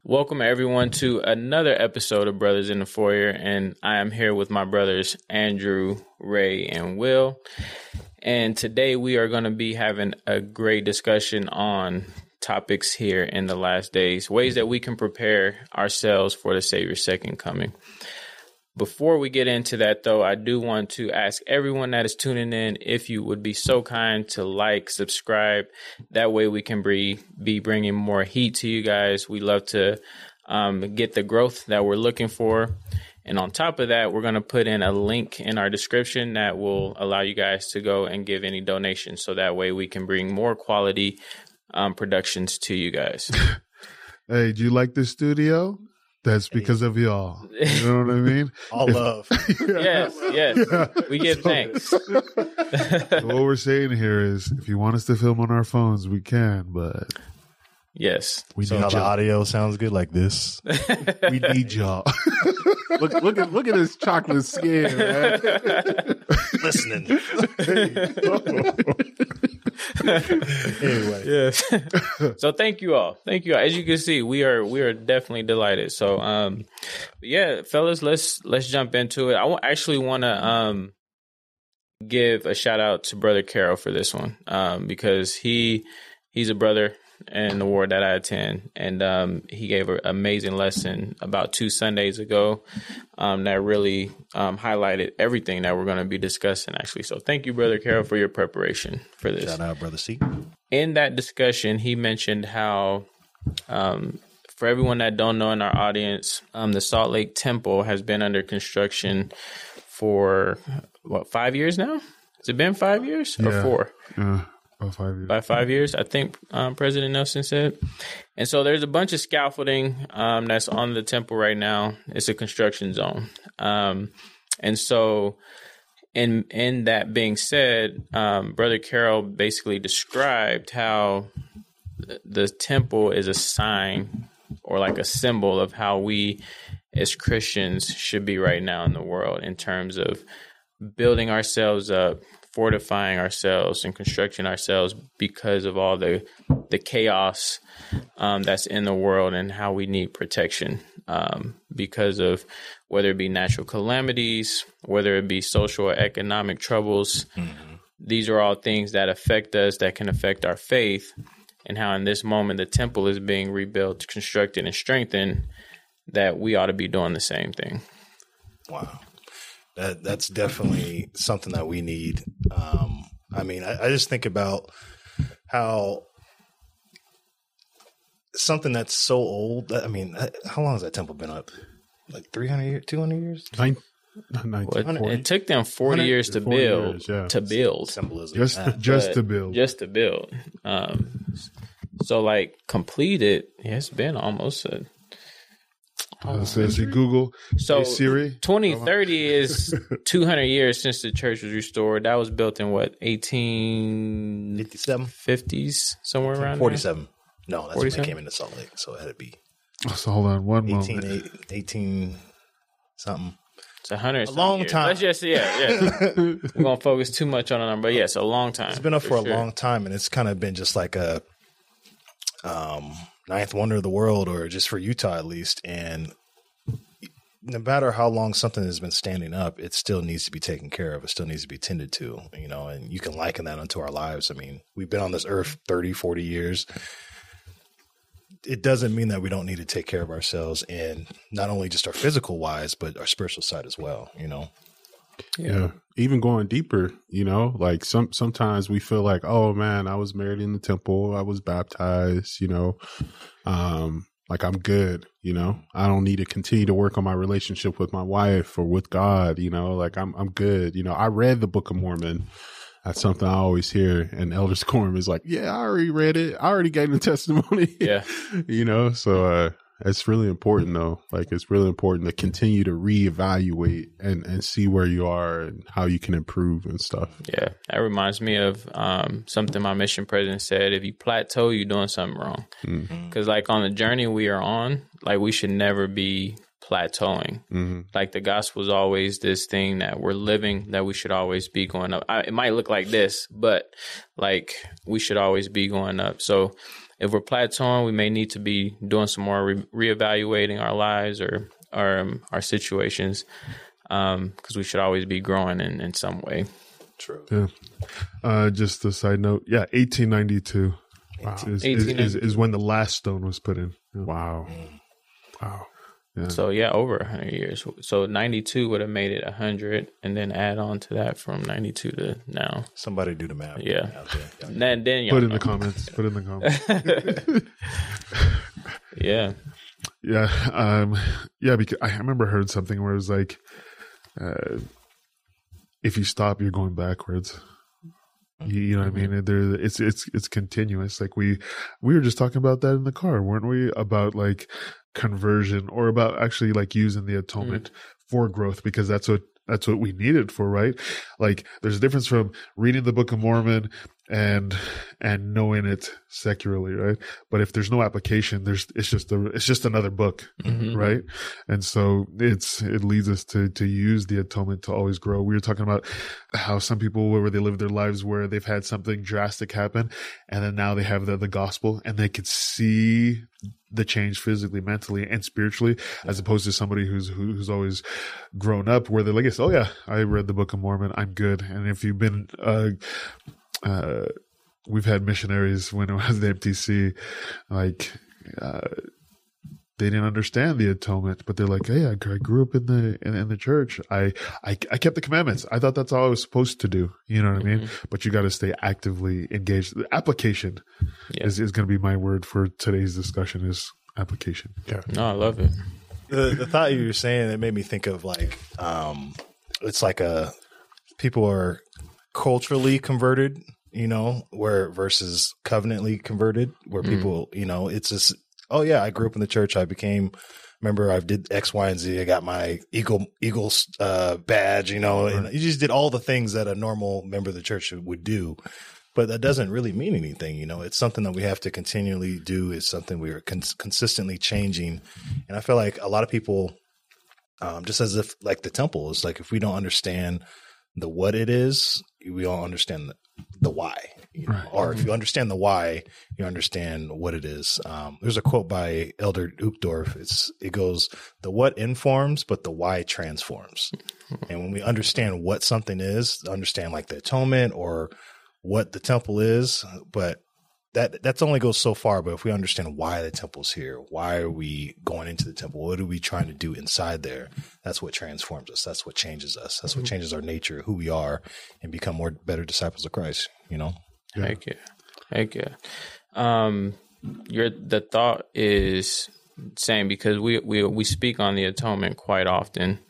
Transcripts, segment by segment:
Welcome everyone to another episode of Brothers in the Foyer, and I am here with my brothers Andrew, Ray, and Will. And today we are going to be having a great discussion on topics here in the last days, ways that we can prepare ourselves for the Savior's second coming. Before we get into that, though, I do want to ask everyone that is tuning in if you would be so kind to like, subscribe. That way we can be bringing more heat to you guys. We love to get the growth that we're looking for. And on top of that, we're going to put in a link in our description that will allow you guys to go and give any donations. So that way we can bring more quality productions to you guys. Hey, do you like this studio? That's because of y'all. You know what I mean? All love. Yes. We give thanks. What we're saying here is if you want us to film on our phones, we can, but yes. We So need how the y'all. audio sounds good like this. We need y'all. look at his chocolate skin, man. Listening. Anyway. Yes. So thank you all. As you can see, we are definitely delighted. So yeah, fellas, let's jump into it. I actually want to give a shout out to Brother Carroll for this one because he's a brother in the ward that I attend, and he gave an amazing lesson about 2 Sundays ago that really highlighted everything that we're going to be discussing, actually. So thank you, Brother Carroll, for your preparation for this. Shout out, Brother C. In that discussion, he mentioned how, for everyone that don't know in our audience, the Salt Lake Temple has been under construction for, 5 years now? Has it been 5 years or 4? About 5 years. By 5 years, I think President Nelson said. And so there's a bunch of scaffolding that's on the temple right now. It's a construction zone. And so in that being said, Brother Carroll basically described how the temple is a sign or like a symbol of how we as Christians should be right now in the world in terms of building ourselves up, fortifying ourselves and constructing ourselves because of all the chaos that's in the world and how we need protection because of whether it be natural calamities, whether it be social or economic troubles. Mm-hmm. These are all things that affect us, that can affect our faith, and how in this moment the temple is being rebuilt, constructed, and strengthened, that we ought to be doing the same thing. Wow. That's definitely something that we need. I just think about how something that's so old. How long has that temple been up? Like 300 years, 200 years? It took them 40 years to build. To build. Symbolism. Just to build. Just to build. So like completed, it's been almost a... Says Google. So hey, Siri. 2030 is 200 years since the church was restored. That was built in what, 1850s, somewhere around 47. There? No, that's 47? when they came into Salt Lake. So it had to be. So hold on one moment. 18 something. It's 100. A long years. time. Let's just we're gonna focus too much on a number. Yes, a long time. It's been up for a long time, and it's kind of been just like a ninth wonder of the world, or just for Utah at least. And no matter how long something has been standing up, it still needs to be taken care of. It still needs to be tended to, and you can liken that unto our lives. I mean, we've been on this earth 30, 40 years. It doesn't mean that we don't need to take care of ourselves, and not only just our physical wise, but our spiritual side as well, Yeah. Even going deeper, like sometimes we feel like, oh man, I was married in the temple. I was baptized, like I'm good, I don't need to continue to work on my relationship with my wife or with God, like I'm good. I read the Book of Mormon. That's something I always hear. And Elder Scorm is like, yeah, I already read it. I already gave the testimony. Yeah. So, it's really important though. Like it's really important to continue to reevaluate and see where you are and how you can improve and stuff. Yeah. That reminds me of something my mission president said. If you plateau, you're doing something wrong. Because like on the journey we are on, like we should never be plateauing. Mm-hmm. Like the gospel is always this thing that we're living, that we should always be going up. It might look like this, but like we should always be going up. So if we're plateauing, we may need to be doing some more reevaluating our lives or our situations, because we should always be growing in some way. True. Yeah. Just a side note. Yeah. 1892 is when the last stone was put in. Yeah. Wow. Yeah. So yeah, over 100 years. So 92 would have made it 100, and then add on to that from 92 to now. Somebody do the math. Yeah. Yeah. Then Put in the comments. Put in the comments. Yeah. Yeah. Yeah. Because I remember heard something where it was like, if you stop, you're going backwards. You know what I mean? It's continuous. Like we were just talking about that in the car, weren't we? About like conversion, or about actually like using the atonement for growth, because that's what we need it for, right? Like there's a difference from reading the Book of Mormon and knowing it secularly, right? But if there's no application, it's just another book, right? And so it leads us to use the atonement to always grow. We were talking about how some people, where they live their lives where they've had something drastic happen, and then now they have the gospel, and they could see the change physically, mentally, and spiritually, as opposed to somebody who's always grown up where they're like, oh yeah, I read the Book of Mormon, I'm good. And if you've been we've had missionaries when it was the MTC, like they didn't understand the atonement, but they're like, hey, I grew up in the church. I kept the commandments. I thought that's all I was supposed to do. You know what I mean? But you got to stay actively engaged. The application is going to be my word for today's discussion, is application. Yeah. No, I love it. The thought you were saying, it made me think of like, it's like people are culturally converted, where versus covenantly converted, where people, it's just, oh yeah, I grew up in the church. I did X, Y, and Z. I got my Eagles badge, and you just did all the things that a normal member of the church would do. But that doesn't really mean anything. It's something that we have to continually do. It's something we are consistently changing. And I feel like a lot of people, just as if like the temple is like, if we don't understand the what it is, we don't understand the why. Right. Or if you understand the why, you understand what it is. There's a quote by Elder Uchtdorf. It goes, the what informs, but the why transforms. And when we understand what something is, understand like the atonement or what the temple is, but that's only goes so far. But if we understand why the temple's here, why are we going into the temple? What are we trying to do inside there? That's what transforms us. That's what changes us. That's what changes our nature, who we are, and become better disciples of Christ, Yeah. Heck yeah. The thought is same, because we speak on the atonement quite often,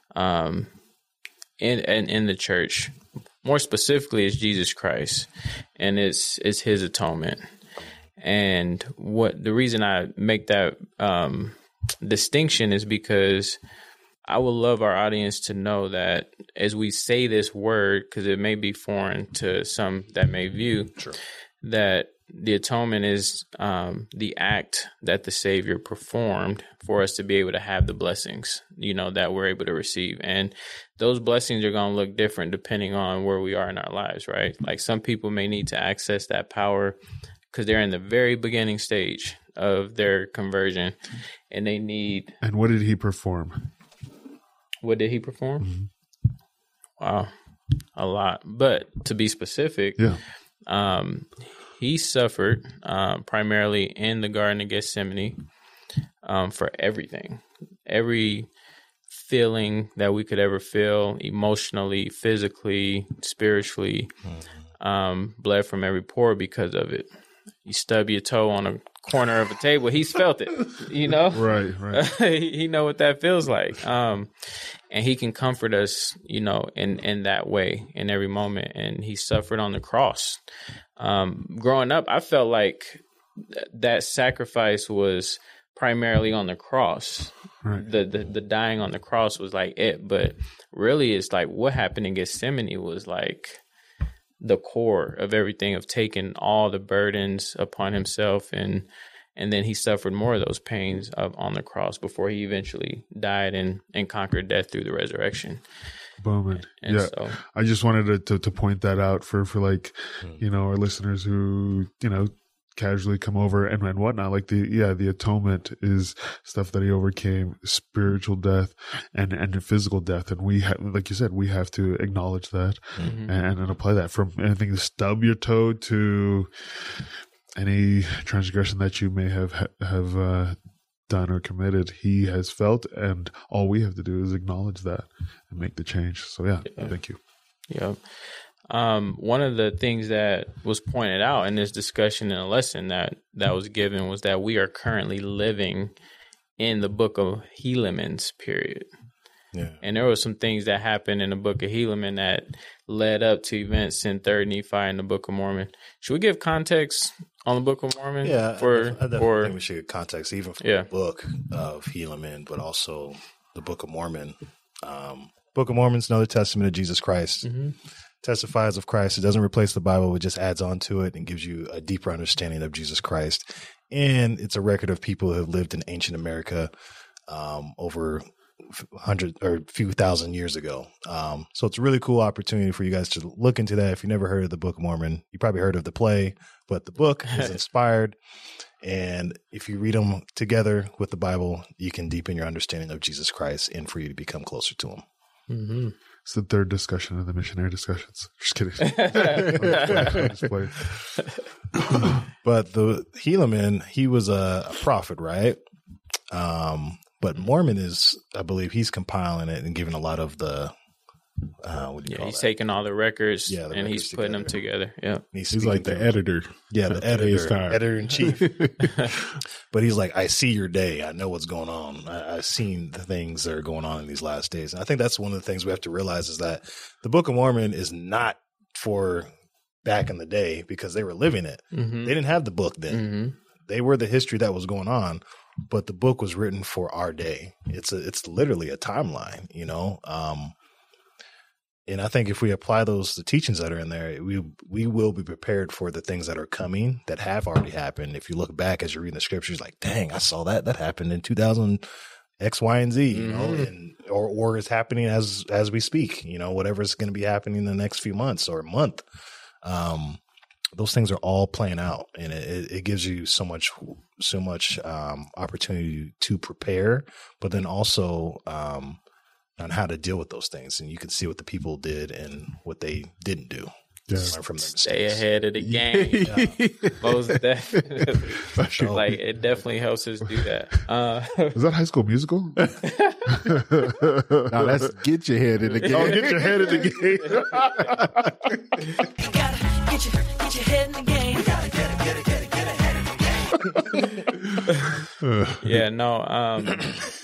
in the church. More specifically, it's Jesus Christ, and it's His atonement. And the reason I make that distinction is because I would love our audience to know that as we say this word, because it may be foreign to some that may view, that the atonement is the act that the Savior performed for us to be able to have the blessings, that we're able to receive. And those blessings are going to look different depending on where we are in our lives, right? Like some people may need to access that power because they're in the very beginning stage of their conversion, and they need. And what did He perform? What did He perform? Wow, a lot. But to be specific, He suffered primarily in the Garden of Gethsemane for everything, every feeling that we could ever feel, emotionally, physically, spiritually, bled from every pore because of it. You stub your toe on a corner of a table, He's felt it, Right. He know what that feels like. And He can comfort us, in that way, in every moment. And He suffered on the cross. Growing up, I felt like that sacrifice was primarily on the cross. Right. The dying on the cross was like it, but really it's like what happened in Gethsemane was like the core of everything, of taking all the burdens upon Himself, and then He suffered more of those pains on the cross before He eventually died and conquered death through the resurrection. Boom. And yeah. So, I just wanted to point that out for like, our listeners who, casually come over and whatnot. Like the atonement is stuff that he overcame, spiritual death and physical death. And we like you said, we have to acknowledge that and apply that, from anything to stub your toe to any transgression that you may have done or committed. He has felt, and all we have to do is acknowledge that and make the change. So yeah. Thank you. Yeah. One of the things that was pointed out in this discussion and a lesson that was given was that we are currently living in the book of Helaman's period. Yeah. And there were some things that happened in the book of Helaman that led up to events in 3rd Nephi and the Book of Mormon. Should we give context on the Book of Mormon? Yeah, I definitely think we should give context, even for the book of Helaman, but also the Book of Mormon. Book of Mormon's another testament of Jesus Christ. Testifies of Christ. It doesn't replace the Bible. It just adds on to it and gives you a deeper understanding of Jesus Christ. And it's a record of people who have lived in ancient America over a few thousand years ago. So it's a really cool opportunity for you guys to look into that. If you've never heard of the Book of Mormon, you probably heard of the play, but the book is inspired. And if you read them together with the Bible, you can deepen your understanding of Jesus Christ and for you to become closer to him. Mm-hmm. It's the third discussion of the missionary discussions. Just kidding. I'm just playing. But the Helaman, he was a prophet, right? But Mormon is, I believe, he's compiling it and giving a lot of the, he's taking all the records and records he's putting them together. Yeah. He's like the editor. Yeah, the editor in chief. But he's like, I see your day. I know what's going on. I've seen the things that are going on in these last days. And I think that's one of the things we have to realize is that the Book of Mormon is not for back in the day because they were living it. They didn't have the book then. They were the history that was going on. But the book was written for our day. It's literally a timeline, you know? And I think if we apply the teachings that are in there, we will be prepared for the things that are coming that have already happened. If you look back as you're reading the scriptures, like, dang, I saw that happened in 2000 X, Y, and Z, you know, and or it's happening as we speak, you know, whatever's going to be happening in the next few months or a month. Those things are all playing out, and it gives you so much opportunity to prepare, but then also on how to deal with those things. And you can see what the people did and what they didn't do. Yeah. Learn from their Stay mistakes. ahead of the game. Most definitely. Like, it definitely helps us do that. Is that High School Musical? Now let's get your head in the game. Oh, get your head in the game. You gotta get your head in the game. You gotta get it. Yeah, no.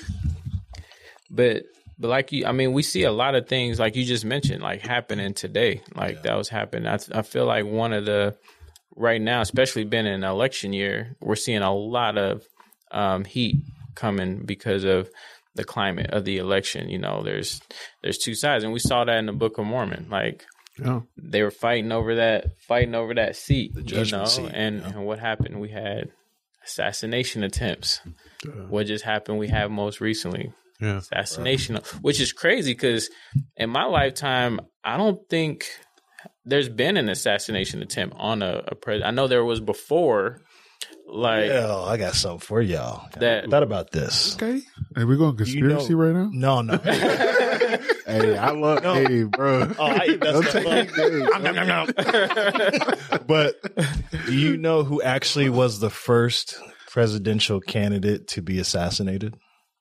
But like you, I mean, we see a lot of things like you just mentioned, like happening today, like that was happening. I feel like one of the right now, especially being in an election year, we're seeing a lot of heat coming because of the climate of the election. You know, there's two sides, and we saw that in the Book of Mormon. Like they were fighting over that seat, The judgment seat, and what happened? We had assassination attempts. What just happened? We had most recently. Assassination, which is crazy because in my lifetime, I don't think there's been an assassination attempt on a president. I know there was before. Like, I got something for y'all. That thought about this. Okay. Are we going conspiracy right now? No. Hey, I love. Hey, bro. But do you know who actually was the first presidential candidate to be assassinated?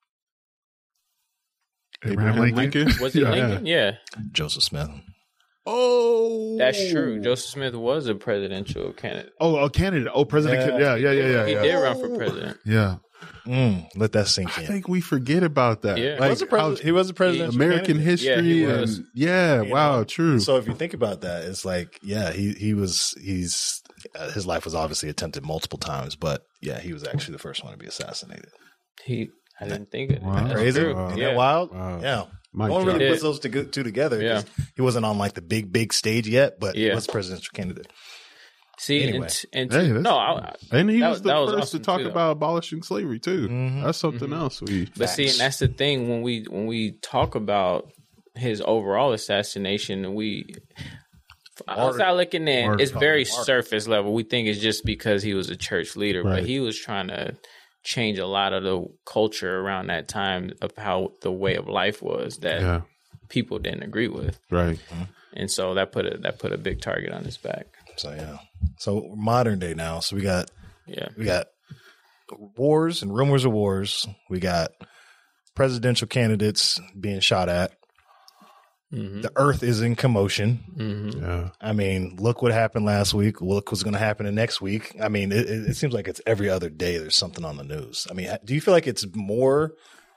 Abraham Lincoln. Was it Lincoln? Yeah. Joseph Smith. Oh, That's true. Joseph Smith was a presidential candidate. Oh, a candidate. Oh, President. Yeah. He did run for president. Yeah. Let that sink in. I think we forget about that. Yeah. He was a presidential American candidate. history. Yeah, he was. And wow, true. So if you think about that, it's like, he's his life was obviously attempted multiple times, but he was actually the first one to be assassinated. I didn't think of that. Wow. That's Crazy? true. Isn't Yeah. that wild? Wow. Yeah. My No one God. really puts those two together. Yeah. He wasn't on like the big stage yet, but he Yeah. was a presidential candidate. See, Anyway. and Hey, that's- And he That was the was first awesome to talk too, though. about abolishing slavery too. That's something else. But see, and that's the thing when we talk about his overall assassination, Outside looking in, Martyr. it's very surface level. We think it's just because he was a church leader, Right. but he was trying to change a lot of the culture around that time of how the way of life was that Yeah. people didn't agree with, Right. and so that put a big target on his back. So yeah. So modern day now. So we got Yeah, wars and rumors of wars. We got presidential candidates being shot at. The earth is in commotion. Yeah. I mean, look what happened last week. Look what's going to happen the next week. I mean, it seems like it's every other day there's something on the news. I mean, do you feel like it's more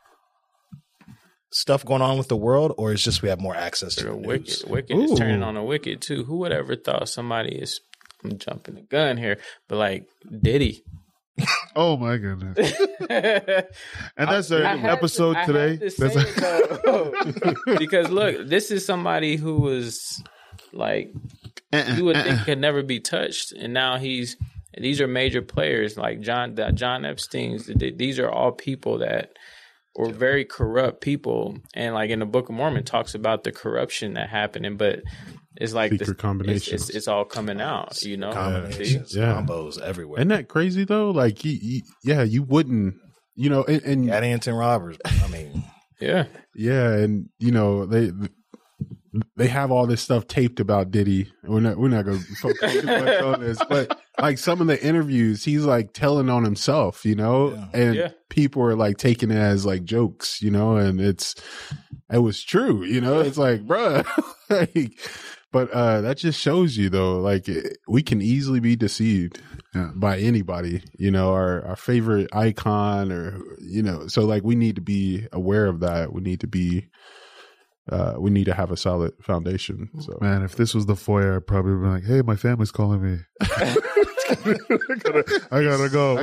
stuff going on with the world, or it's just we have more access to the news? Wicked is turning on the wicked too. Who would ever thought somebody is? I'm jumping the gun here, but like Diddy. Oh my goodness! And that's our I had episode to today. say it, though. Because look, this is somebody who was like you would think could never be touched, and now these are major players like John Epstein's. These are all people that were very corrupt people, and like in the Book of Mormon talks about the corruption that happened, but it's like Secret combinations. It's all coming out, you know. Combinations, Yeah. combos everywhere. Isn't that crazy though? Like, you wouldn't, you know, and Addington Robbers. I mean, Yeah. yeah, and you know they have all this stuff taped about Diddy. We're not going to focus too much on this, but like some of the interviews, he's like telling on himself, you know, and Yeah. people are like taking it as like jokes, you know, and it was true, you know. It's like, bruh, like, but that just shows you though, like we can easily be deceived by anybody, you know, our favorite icon, or you know, so like we need to be aware of that. We need to have a solid foundation. So Man, if this was the foyer, I'd probably be like, "Hey, my family's calling me. I gotta go."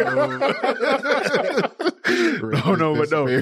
No, but no.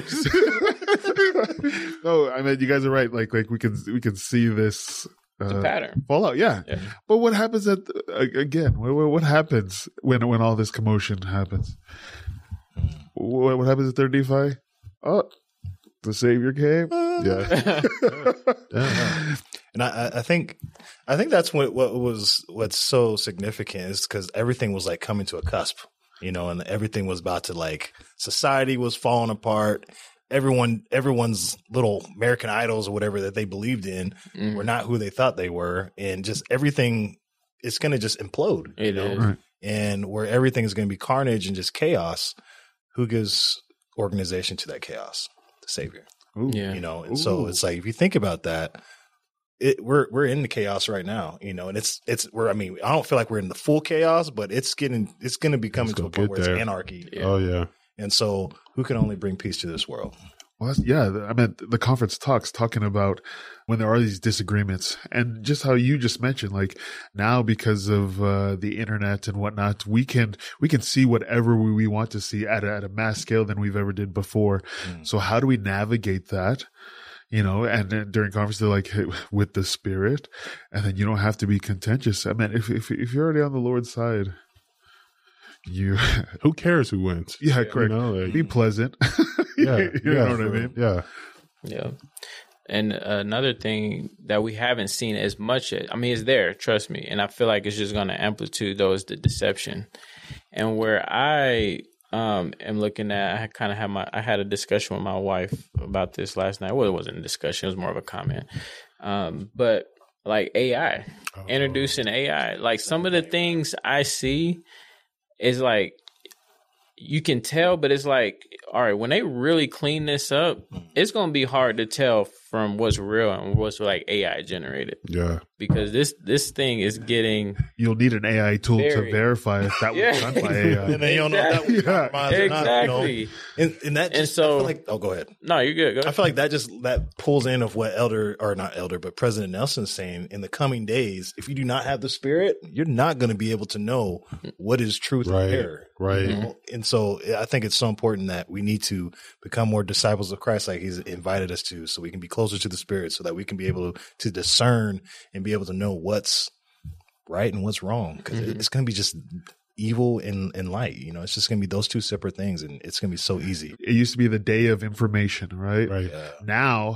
No, I mean, you guys are right. Like we can see this It's a pattern. fallout. Yeah. But what happens again? What happens when all this commotion happens? What happens at 35? Oh, the Savior came. yeah. and I think that's what's so significant is because everything was like coming to a cusp, you know, and everything was about to like society was falling apart. Everyone's little American idols or whatever that they believed in were not who they thought they were, and just everything is going to just implode. It you know? is. Right. And where everything is going to be carnage and just chaos. Who gives organization to that chaos? The Savior. Ooh. Yeah. You know, and so it's like if you think about that, we're in the chaos right now, you know, and I don't feel like we're in the full chaos, but it's going to be coming to a point where it's anarchy. Yeah. Oh yeah. And so who can only bring peace to this world? Well, I mean, the conference talking about when there are these disagreements, and just how you just mentioned, like now because of the internet and whatnot, we can see whatever we want to see at a mass scale than we've ever did before. So how do we navigate that? You know, and then during conference, they're like, hey, with the Spirit, and then you don't have to be contentious. I mean, if you're already on the Lord's side, Who cares who wins? yeah, correct. You know, like, Be pleasant. yeah, you know what I mean? Yeah. Yeah. And another thing that we haven't seen as much as, I mean, it's there, trust me. And I feel like it's just going to amplitude those, the deception. And where I am looking at, I had a discussion with my wife about this last night. Well, it wasn't a discussion, it was more of a comment. But like AI, introducing AI, like some of the things I see is like, you can tell, but it's like, all right, when they really clean this up, it's going to be hard to tell from what's real and what's like AI generated, Yeah. because this thing is getting You'll need an AI tool to Very. verify if that was Yeah. done by AI. And then you don't know if that was compromised or not, you know? exactly. And that just, so- I feel like, go ahead. No, you're good. Go I ahead. feel like that pulls in of what but President Nelson's saying in the coming days. If you do not have the Spirit, you're not going to be able to know what is truth Right. and error. Right. You know? And so I think it's so important that we need to become more disciples of Christ, like He's invited us to, so we can be closer to the Spirit, so that we can be able to discern and be able to know what's right and what's wrong. Because it's going to be just evil and light. You know, it's just going to be those two separate things, and it's going to be so easy. It used to be the day of information, right? Right. Now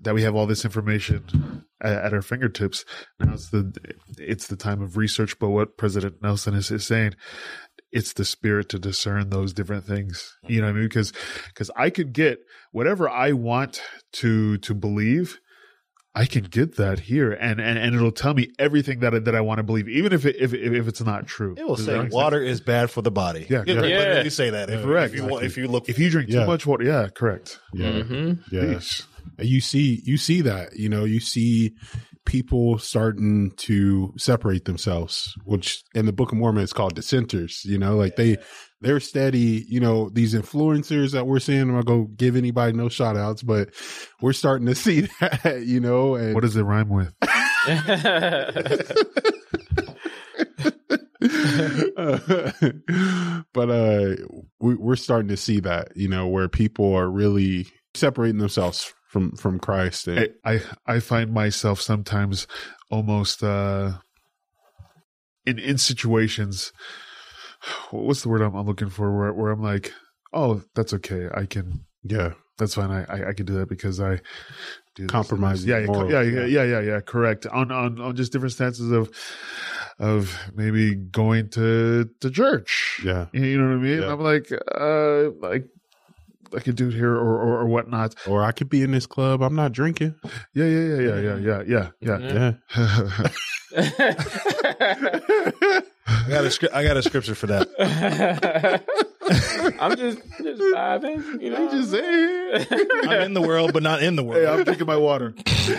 that we have all this information at our fingertips. Now it's the time of research. But what President Nelson is saying, it's the spirit to discern those different things. You know what I mean? Because I could get whatever I want to believe. I can get that here, and it'll tell me everything that I want to believe, even if it's not true. It will say water is bad for the body. Yeah, it literally say that. Correct. If you drink too much water, yeah, correct. Yeah, yes. And you see that, you see people starting to separate themselves, which in the Book of Mormon it's called dissenters. Like they're steady. These influencers that we're seeing. I'm not gonna give anybody no shout outs, but we're starting to see that. And what does it rhyme with? But we're starting to see that, where people are really separating themselves from Christ. And I find myself sometimes almost in situations. What's the word I'm looking for? Where I'm like, oh, that's okay. I can. Yeah, that's fine. I can do that because I do compromise. Yeah, correct. On just different stances of maybe going to church. Yeah, you know what I mean. Yeah. I'm like I could do it here or whatnot. Or I could be in this club. I'm not drinking. Yeah. I got a scripture for that. I'm just vibing, Just saying. I'm in the world, but not in the world. Hey, I'm drinking my water.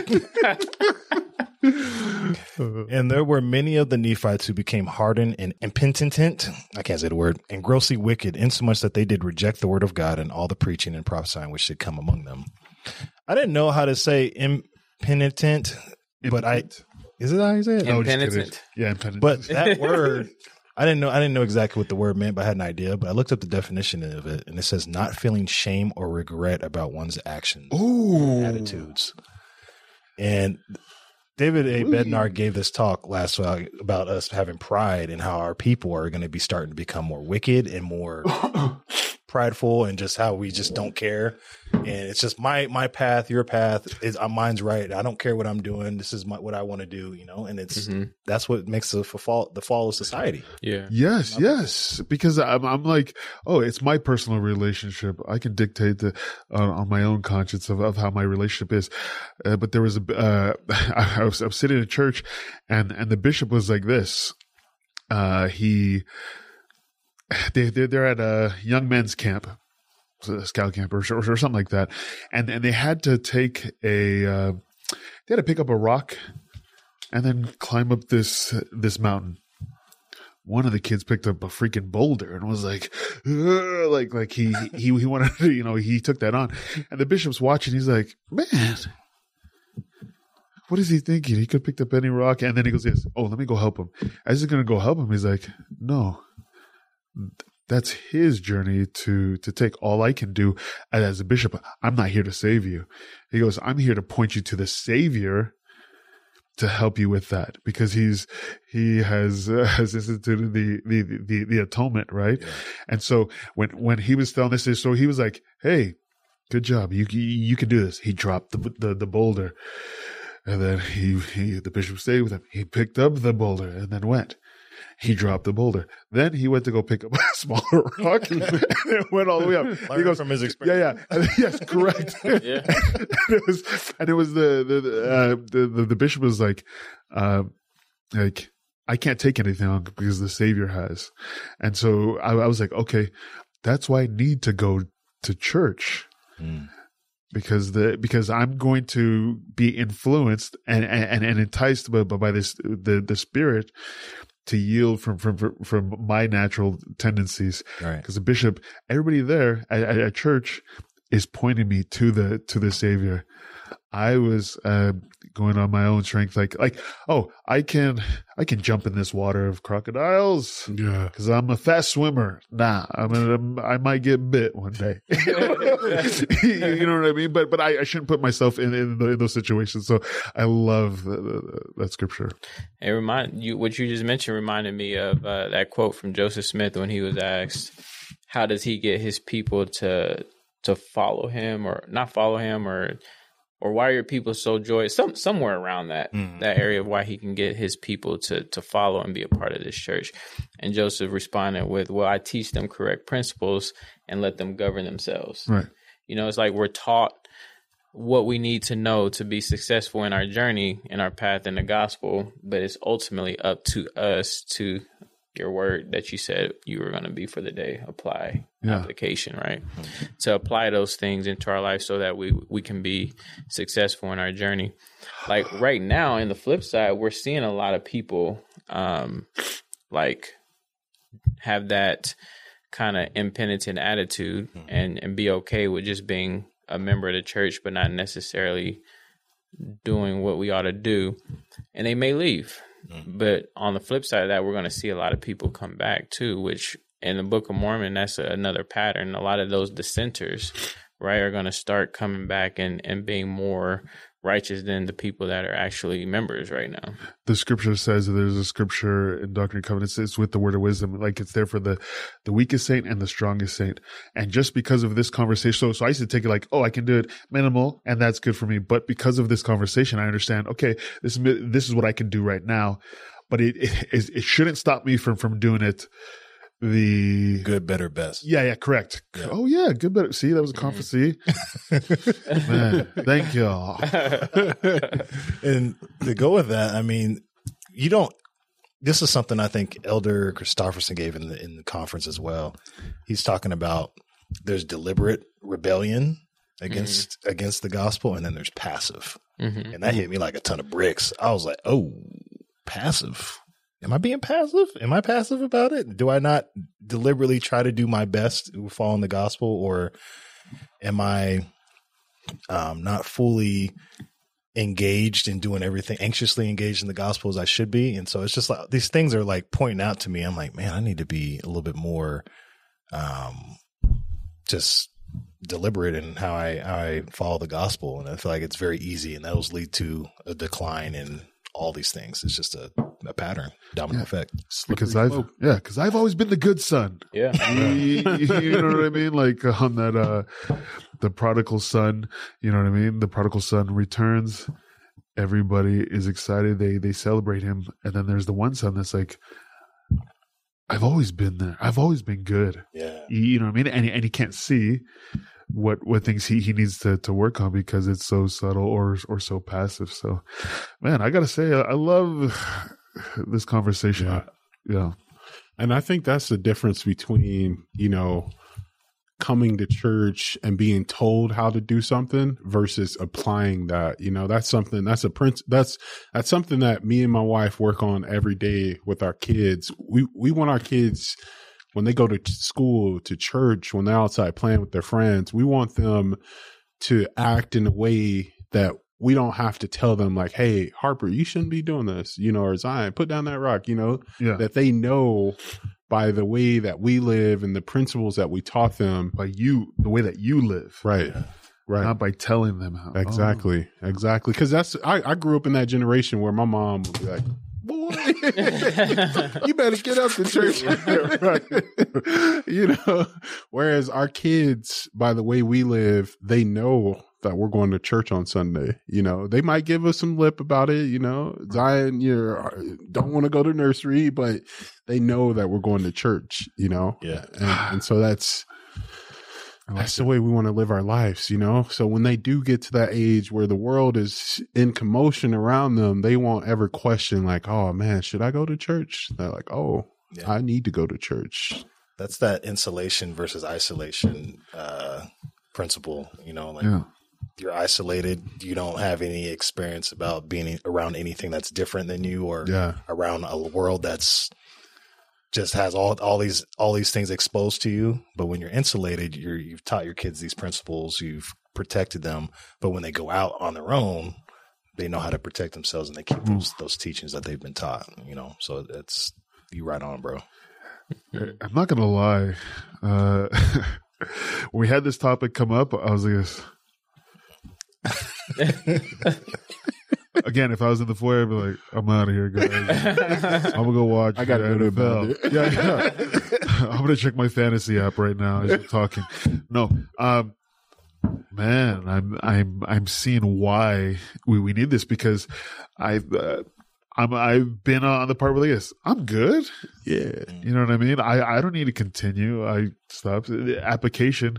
And there were many of the Nephites who became hardened and impenitent, I can't say the word, and grossly wicked, insomuch that they did reject the word of God and all the preaching and prophesying which should come among them. I didn't know how to say impenitent, but is it how you say it? No, impenitent. Yeah, impenitent. But that word, I didn't know exactly what the word meant, but I had an idea. But I looked up the definition of it, and it says not feeling shame or regret about one's actions, and attitudes. And David A. Bednar gave this talk last week about us having pride and how our people are going to be starting to become more wicked and more prideful, and just how we just don't care. And it's just my path, your path is mine's right. I don't care what I'm doing. This is what I want to do, and it's that's what makes the fall of society. Yeah. Yes. Because I'm like, oh, it's my personal relationship. I can dictate on my own conscience of how my relationship is. But there was I was sitting in church, and the bishop was like this. They're at a young men's camp, a scout camp or something like that, and they had to take they had to pick up a rock and then climb up this mountain. One of the kids picked up a freaking boulder and was like he wanted to, he took that on, and the bishop's watching. He's like, man, what is he thinking? He could have picked up any rock. And then he goes, yes. Oh, let me go help him. As he's going to go help him, he's like, no, that's his journey to take. All I can do as a bishop, I'm not here to save you. He goes, I'm here to point you to the Savior to help you with that, because he has instituted the atonement, right? Yeah. And so when he was telling this, so he was like, hey, good job. You can do this. He dropped the boulder. And then the bishop stayed with him. He picked up the boulder and then went. He dropped the boulder. Then he went to go pick up a smaller rock and it went all the way up. He goes from his experience. Yeah. Yes, correct. Yeah. and it was the bishop was like, I can't take anything on because the Savior has. And so I was like, okay, that's why I need to go to church. Because I'm going to be influenced and enticed by this the Spirit to yield from my natural tendencies. Right. Because the bishop, everybody there at church is pointing me to the Savior. I was going on my own strength, like, oh, I can jump in this water of crocodiles, yeah, because I'm a fast swimmer. Nah, I might get bit one day. You know what I mean? But I shouldn't put myself in those situations. So I love that scripture. It what you just mentioned reminded me of that quote from Joseph Smith when he was asked, how does he get his people to follow him or not follow him or or why are your people so joyous? Somewhere around that area of why he can get his people to follow and be a part of this church. And Joseph responded with, well, I teach them correct principles and let them govern themselves. Right. You know, it's like we're taught what we need to know to be successful in our journey, in our path in the gospel, but it's ultimately up to us to your word that you said you were going to be for the day, apply application, right? To apply those things into our life so that we can be successful in our journey. Like right now, in the flip side, we're seeing a lot of people like have that kind of impenitent attitude and be okay with just being a member of the church, but not necessarily doing what we ought to do. And they may leave. But on the flip side of that, we're going to see a lot of people come back too, which in the Book of Mormon, that's another pattern. A lot of those dissenters, right, are going to start coming back and being more righteous than the people that are actually members right now. The scripture says that there's a scripture in Doctrine and Covenants, it's with the word of wisdom, like it's there for the weakest saint and the strongest saint. And just because of this conversation, so I used to take it like, oh, I can do it minimal and that's good for me. But because of this conversation, I understand, okay, this is what I can do right now. But it shouldn't stop me from doing it. The good, better, best. Yeah, correct. Yeah. Oh yeah, good, better. See, that was a conference. See, man, thank y'all. And to go with that, I mean, this is something I think Elder Christofferson gave in the conference as well. He's talking about there's deliberate rebellion against the gospel, and then there's passive. And that hit me like a ton of bricks. I was like, oh, passive. Am I being passive? Am I passive about it? Do I not deliberately try to do my best to follow the gospel, or am I not fully engaged in doing everything, anxiously engaged in the gospel as I should be? And so it's just like these things are like pointing out to me. I'm like, man, I need to be a little bit more just deliberate in how I follow the gospel. And I feel like it's very easy, and those lead to a decline in all these things. It's just a pattern, domino effect. Because I've always been the good son. Yeah. You know what I mean? Like on that, the prodigal son, you know what I mean? The prodigal son returns. Everybody is excited. They celebrate him. And then there's the one son that's like, I've always been there. I've always been good. Yeah. You know what I mean? And he can't see what things he needs to work on because it's so subtle or so passive. So, man, I gotta say, I love this conversation. Yeah. And I think that's the difference between, coming to church and being told how to do something versus applying that. That's something that me and my wife work on every day with our kids. We want our kids, when they go to school, to church, when they're outside playing with their friends, we want them to act in a way that we don't have to tell them like, hey, Harper, you shouldn't be doing this, or Zion, put down that rock, that they know by the way that we live and the principles that we taught them. By the way that you live. Right. Right. Not by telling them how. Exactly. Because I grew up in that generation where my mom would be like, boy, you better get up to church. Right. Whereas our kids, by the way we live, they know that we're going to church on Sunday. They might give us some lip about it. Zion, don't want to go to nursery, but they know that we're going to church, Yeah. And so that's the way we want to live our lives, So when they do get to that age where the world is in commotion around them, they won't ever question like, oh man, should I go to church? They're like, oh, yeah, I need to go to church. That's that insulation versus isolation principle, You're isolated. You don't have any experience about being around anything that's different than you, or around a world that's just has all these things exposed to you. But when you're insulated, you've taught your kids these principles, you've protected them. But when they go out on their own, they know how to protect themselves, and they keep those teachings that they've been taught. So it's you right on, bro. I'm not gonna lie. When we had this topic come up, I was like, again, if I was in the foyer, I'd be like, I'm out of here, guys. I'm gonna go watch. I got to go to bed. Yeah. I'm gonna check my fantasy app right now as we're talking. No, Man, I'm seeing why we need this, because I've been on the part where like, I'm good. Yeah. You know what I mean? I don't need to continue. I stopped. The application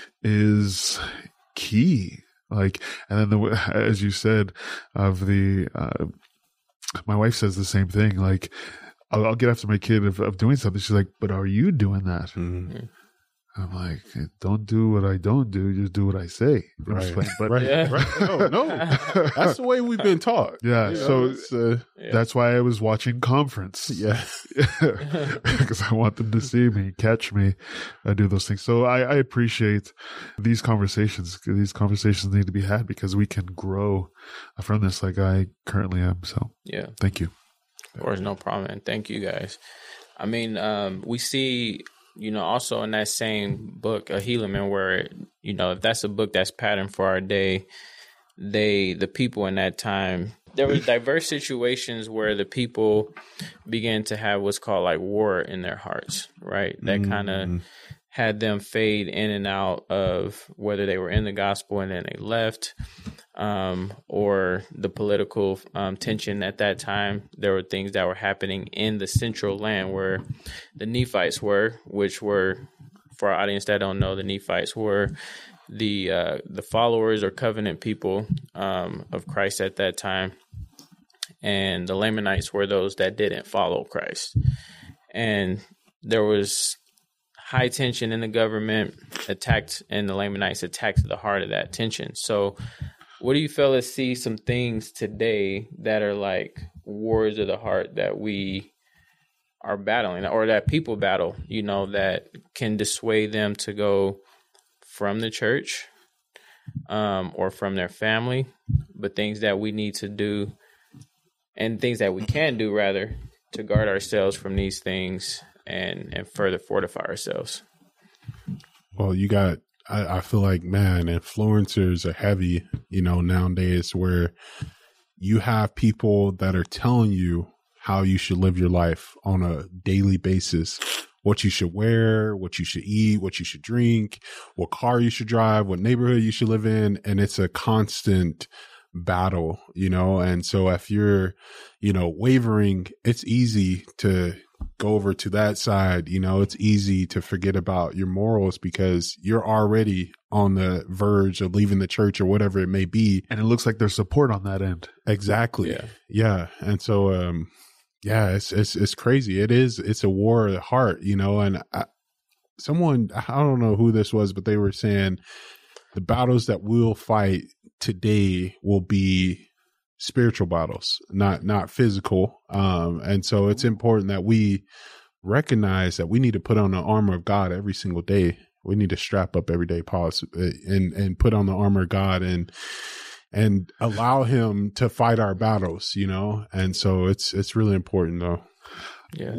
is key. Like, and then as you said, of the, my wife says the same thing. Like, I'll get after my kid of doing something. She's like, but are you doing that? Mm-hmm. I'm like, don't do what I don't do. Just do what I say. Right. But Right. Yeah. Right. No, that's the way we've been taught. yeah. You know, So it's, that's why I was watching Conference. yeah. Because I want them to see me, catch me. I do those things. So I appreciate these conversations. These conversations need to be had because we can grow from this like I currently am. So Yeah. thank you. Of course, no problem. And thank you guys. I mean, we see, also in that same book, A Helaman, where, if that's a book that's patterned for our day, the people in that time, there were diverse situations where the people began to have what's called like war in their hearts, right? That kind of had them fade in and out of whether they were in the gospel and then they left, or the political tension at that time. There were things that were happening in the central land where the Nephites were, which were, for our audience that don't know, the Nephites were the followers or covenant people of Christ at that time. And the Lamanites were those that didn't follow Christ. And there was high tension in the government and the Lamanites attacked the heart of that tension. So what do you fellas see some things today that are like wars of the heart that we are battling, or that people battle, that can dissuade them to go from the church or from their family, but things that we need to do and things that we can do, rather, to guard ourselves from these things and further fortify ourselves? Well, I feel like, man, influencers are heavy, nowadays, where you have people that are telling you how you should live your life on a daily basis, what you should wear, what you should eat, what you should drink, what car you should drive, what neighborhood you should live in. And it's a constant battle, and so if you're, wavering, it's easy to go over to that side. It's easy to forget about your morals because you're already on the verge of leaving the church or whatever it may be. And it looks like there's support on that end. Exactly. Yeah. Yeah. And so, it's crazy. It's a war of the heart, and I don't know who this was, but they were saying the battles that we'll fight today will be spiritual battles, not physical. And so it's important that we recognize that we need to put on the armor of God every single day. We need to strap up every day, pause, and put on the armor of God and allow him to fight our battles, And so it's really important though. Yeah.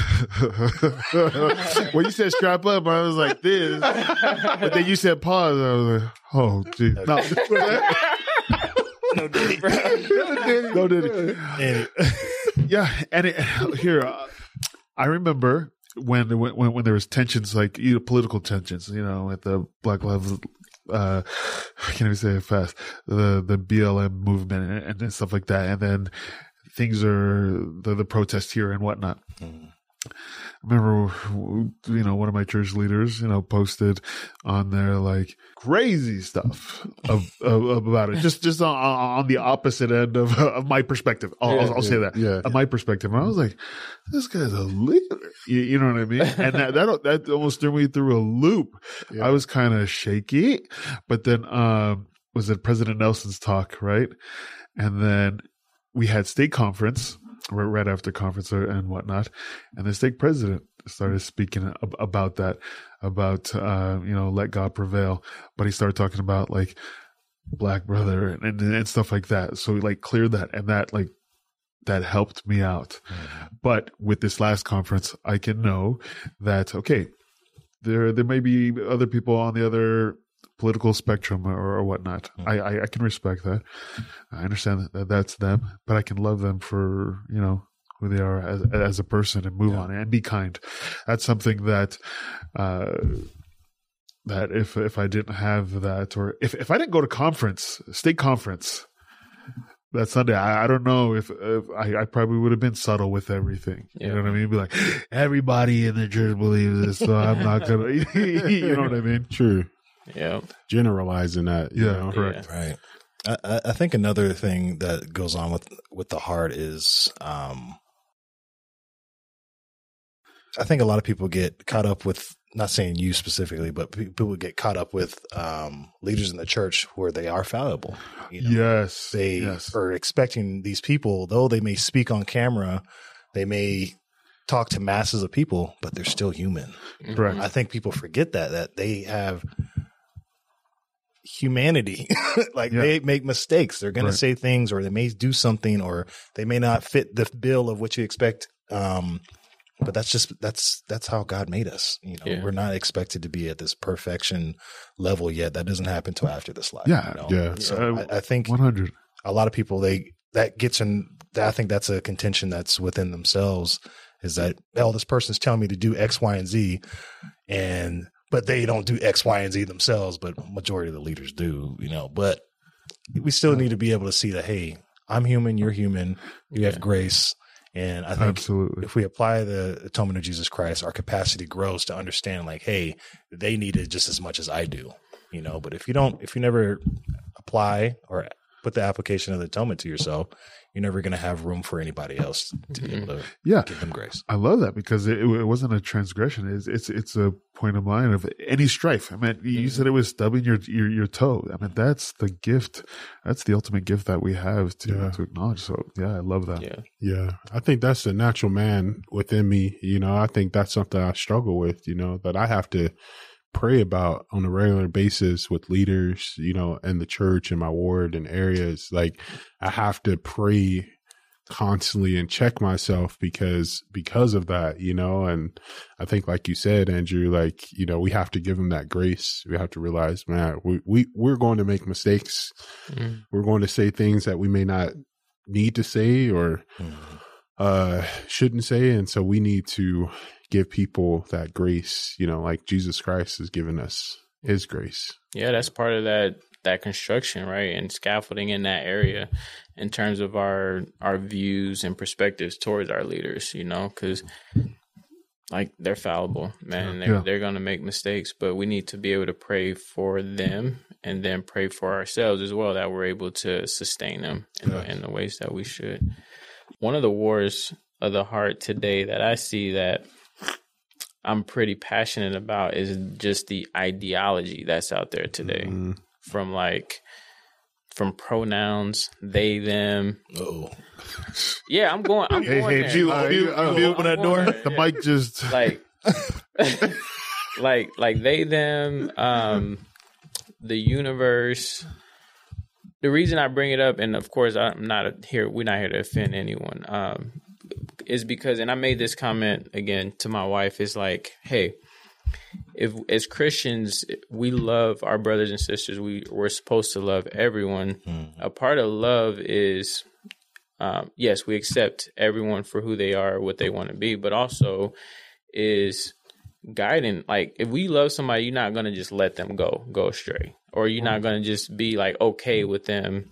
When you said strap up, I was like this. But then you said pause. I was like, oh, geez. No, Diddy. No, Diddy. Yeah. And here, I remember when there was tensions, like political tensions, with the Black Lives, I can't even say it fast, the BLM movement and stuff like that. And then things are the protests here and whatnot. I remember, one of my church leaders, posted on there like crazy stuff about it, just on the opposite end of my perspective. I'll say that. Yeah. Of my perspective. And I was like, this guy's a leader. You know what I mean? And that almost threw me through a loop. Yeah. I was kind of shaky, but then, was it President Nelson's talk, right? And then we had state conference right after conference and whatnot. And the stake president started speaking about that, let God prevail. But he started talking about like black brother and stuff like that. So we like cleared that, and that helped me out. Mm-hmm. But with this last conference, I can know that, okay, there may be other people on the other political spectrum or whatnot. I can respect that. I understand that that's them, but I can love them for, who they are as a person and move on and be kind. That's something that, that if I didn't have that, or if I didn't go to state conference that Sunday, I don't know if I probably would have been subtle with everything. You know what I mean? Be like, everybody in the church believes this, so I'm not gonna. You know what I mean? True. Yeah. Generalizing that. You know? Correct. Right. I think another thing that goes on with the heart is, I think a lot of people get caught up with, not saying you specifically, but people get caught up with leaders in the church where they are fallible. You know? Yes. They are expecting these people, though they may speak on camera, they may talk to masses of people, but they're still human. Correct. I think people forget that they have humanity. They make mistakes. They're going to say things, or they may do something, or they may not fit the bill of what you expect. But that's how God made us. You know, we're not expected to be at this perfection level yet. That doesn't happen till after this life. Yeah. You know? So I think 100. a lot of people, I think that's a contention that's within themselves, is that, this person's telling me to do X, Y, and Z, but they don't do X, Y, and Z themselves, but majority of the leaders do, you know. But we still need to be able to see that, hey, I'm human, you're human, you have grace. And I think if we apply the atonement of Jesus Christ, our capacity grows to understand, like, hey, they need it just as much as I do, you know. But if you never apply or put the application of the atonement to yourself, you're never going to have room for anybody else to be able to give them grace. I love that, because it wasn't a transgression. It's a point of line of any strife. I mean, you said it was stubbing your toe. I mean, that's the gift. That's the ultimate gift that we have to acknowledge. So I love that. Yeah. I think that's the natural man within me. You know, I think that's something I struggle with, you know, that I have to pray about on a regular basis with leaders, you know, in the church, in my ward and areas. Like, I have to pray constantly and check myself because of that, you know. And I think, like you said, Andrew, like, you know, we have to give them that grace. We have to realize, man, we're going to make mistakes. We're going to say things that we may not need to say or shouldn't say. And so we need to give people that grace, you know, like Jesus Christ has given us his grace. Yeah, that's part of that construction, right? And scaffolding in that area in terms of our views and perspectives towards our leaders, you know, because like they're fallible, man. They're going to make mistakes, but we need to be able to pray for them and then pray for ourselves as well, that we're able to sustain them in the ways that we should. One of the wars of the heart today that I see that I'm pretty passionate about is just the ideology that's out there today, from pronouns, they, them. Oh, yeah, I'm going. Hey, there. you open that door? The mic just like they, them, the universe. The reason I bring it up, and of course we're not here to offend anyone, is because, and I made this comment again to my wife, is like, hey, if as Christians we love our brothers and sisters, we're supposed to love everyone. A part of love is, yes, we accept everyone for who they are, what they want to be, but also is guiding. Like, if we love somebody, you're not going to just let them go astray, or you're not going to just be like okay with them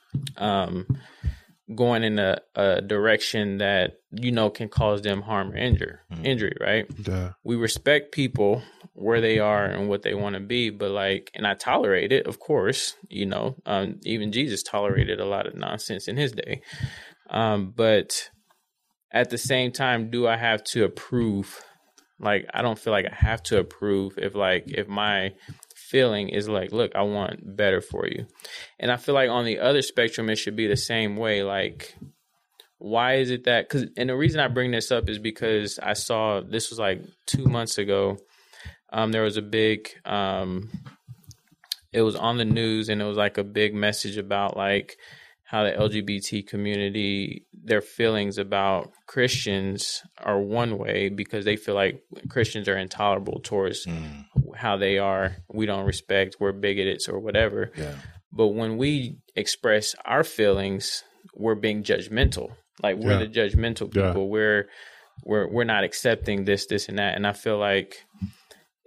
going in a direction that, you know, can cause them harm or injury, right? Yeah. We respect people where they are and what they want to be, but like, and I tolerate it, of course, you know, even Jesus tolerated a lot of nonsense in his day. But at the same time, do I have to approve? Like, I don't feel like I have to approve if my feeling is like, look, I want better for you. And I feel like on the other spectrum, it should be the same way. Like, why is it that, and the reason I bring this up is because I saw, this was like 2 months ago, there was a big, it was on the news, and it was like a big message about like how the LGBT community, their feelings about Christians are one way because they feel like Christians are intolerable towards how they are. We don't respect, we're bigoted or whatever. yeah. But when we express our feelings, we're being judgmental. Like, we're the judgmental people. We're not accepting this and that. And I feel like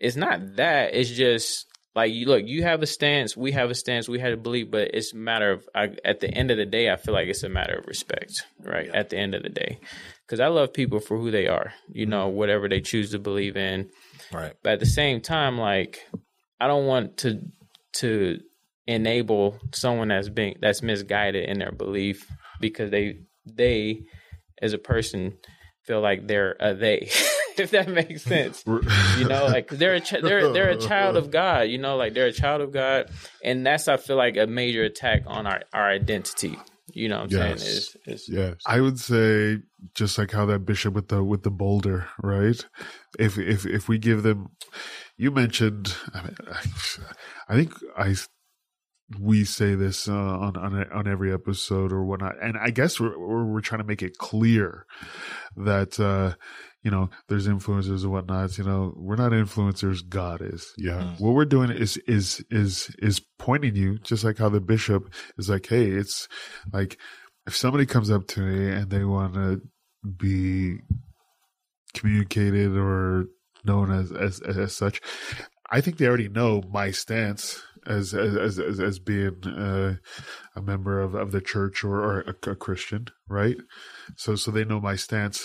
it's not that. It's just like, you have a stance, we have a stance, we had to believe, but it's a matter of, at the end of the day, I feel like it's a matter of respect, right? At the end of the day, because I love people for who they are, whatever they choose to believe in. Right. But at the same time, like, I don't want to enable someone that's misguided in their belief because they as a person feel like they're a they. If that makes sense, like they're a child of God, like they're a child of God, and that's, I feel like, a major attack on our identity. You know what I'm saying? Yes. I would say, just like how that bishop with the boulder, right? If we give them, you mentioned, I think we say this on every episode or whatnot, and I guess we're trying to make it clear that there's influencers and whatnot. We're not influencers. God is. Yeah. What we're doing is pointing you, just like how the bishop is like, hey, it's like if somebody comes up to me and they want to be communicated or known as such, I think they already know my stance as being a member of the church or a Christian, right? So they know my stance.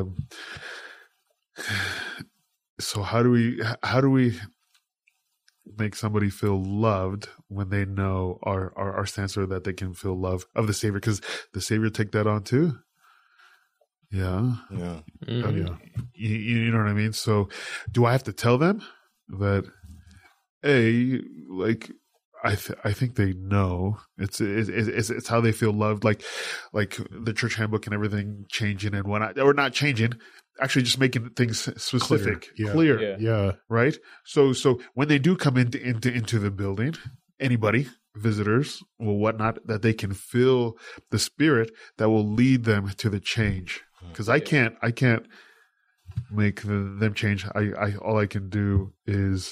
So how do we make somebody feel loved when they know our stance, or that they can feel love of the Savior? Because the Savior take that on too. Yeah. Yeah. Mm-hmm. You know what I mean? So do I have to tell them that, hey, like, I think they know it's how they feel loved, like the church handbook and everything changing and whatnot, or not changing, actually just making things specific, clear. Yeah. Right. So when they do come into the building, anybody, visitors or whatnot, that they can feel the Spirit that will lead them to the change. Because I can't make them change. I all I can do is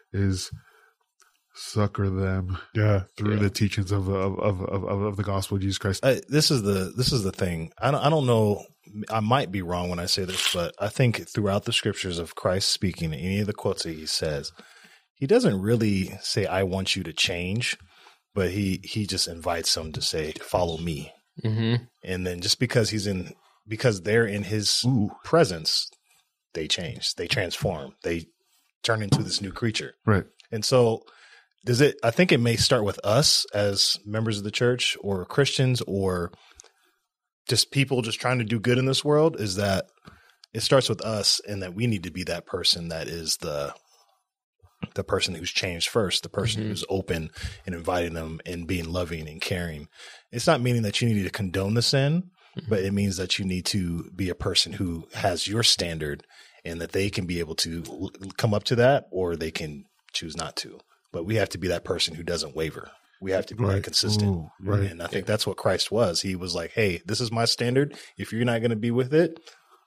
succor them through the teachings of the gospel of Jesus Christ. This is the thing. I don't know. I might be wrong when I say this, but I think throughout the scriptures of Christ speaking, any of the quotes that he says, he doesn't really say, I want you to change, but he just invites them to say, follow me. Mm-hmm. And then just because they're in his presence, they change, they transform, they turn into this new creature. Right. And so I think it may start with us as members of the church or Christians or just people just trying to do good in this world, is that it starts with us, and that we need to be that person that is the person who's changed first, the person who's open and inviting them and being loving and caring. It's not meaning that you need to condone the sin, but it means that you need to be a person who has your standard and that they can be able to come up to that, or they can choose not to. But we have to be that person who doesn't waver. We have to be consistent. Ooh, right. And I think that's what Christ was. He was like, hey, this is my standard. If you're not going to be with it,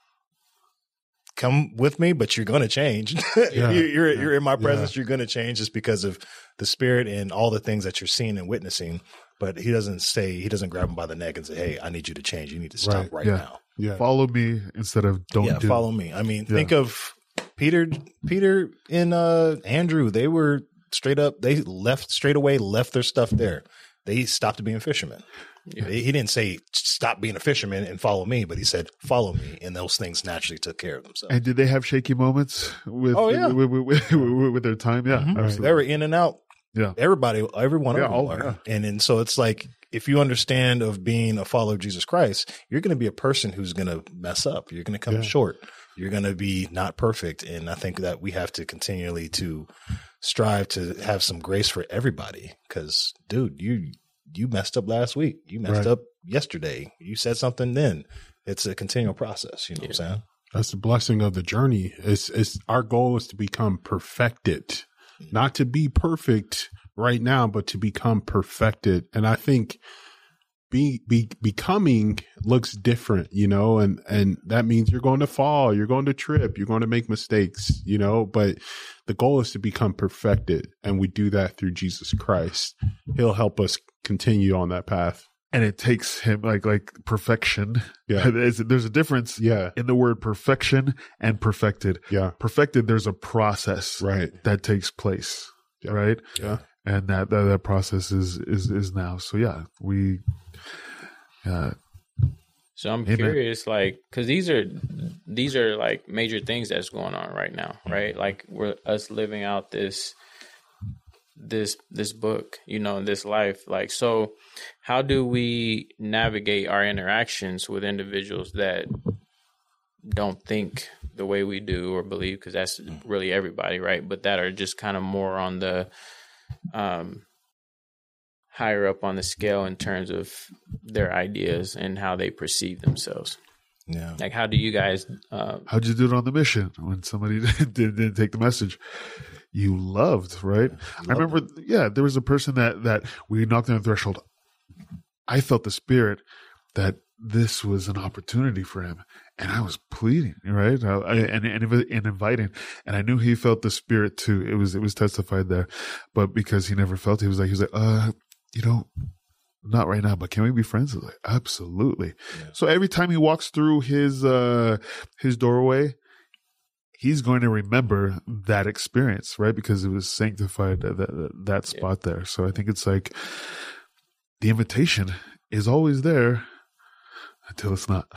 come with me, but you're going to change. You're in my presence. You're going to change just because of the Spirit and all the things that you're seeing and witnessing. But he doesn't grab them by the neck and say, hey, I need you to change. You need to stop right now. Yeah. Follow me instead of don't do. Follow me. I mean, think of Peter and Andrew. They were straight up. They left their stuff there. They stopped being fishermen. Yeah. He didn't say stop being a fisherman and follow me, but he said follow me, and those things naturally took care of themselves. And did they have shaky moments with their time? Yeah, absolutely. They were in and out. Yeah, every one of them are. And so it's like, if you understand of being a follower of Jesus Christ, you're going to be a person who's going to mess up. You're going to come short. You're going to be not perfect. And I think that we have to continually to strive to have some grace for everybody. Because, dude, you messed up last week. You messed up yesterday. You said something then. It's a continual process. You know what I'm saying? That's the blessing of the journey. It's our goal is to become perfected, not to be perfect right now, but to become perfected. And I think becoming looks different, and that means you're going to fall, you're going to trip, you're going to make mistakes, but the goal is to become perfected. And we do that through Jesus Christ. He'll help us continue on that path. and it takes him like perfection. Yeah. There's a difference Yeah. in the word perfection and perfected. Yeah. Perfected, there's a process Right. that takes place, Yeah. right? Yeah. And that process is now. So yeah, we. So I'm Amen. curious, like, because these are like major things that's going on right now, right? Like we're us living out this book, this life. Like, so how do we navigate our interactions with individuals that don't think the way we do or believe? Because that's really everybody, right? But that are just kind of more on the higher up on the scale in terms of their ideas and how they perceive themselves. Yeah. Like, how do you guys? How'd you do it on the mission when somebody didn't take the message? You loved, right? I remember, there was a person that we knocked on the threshold. I felt the spirit that this was an opportunity for him, and I was pleading, right, and inviting, and I knew he felt the spirit too. It was testified there, but because he never felt it, he was like, not right now, but can we be friends? I was like, absolutely. Yeah. So every time he walks through his doorway, he's going to remember that experience, right? Because it was sanctified that spot there. So I think it's like the invitation is always there until it's not,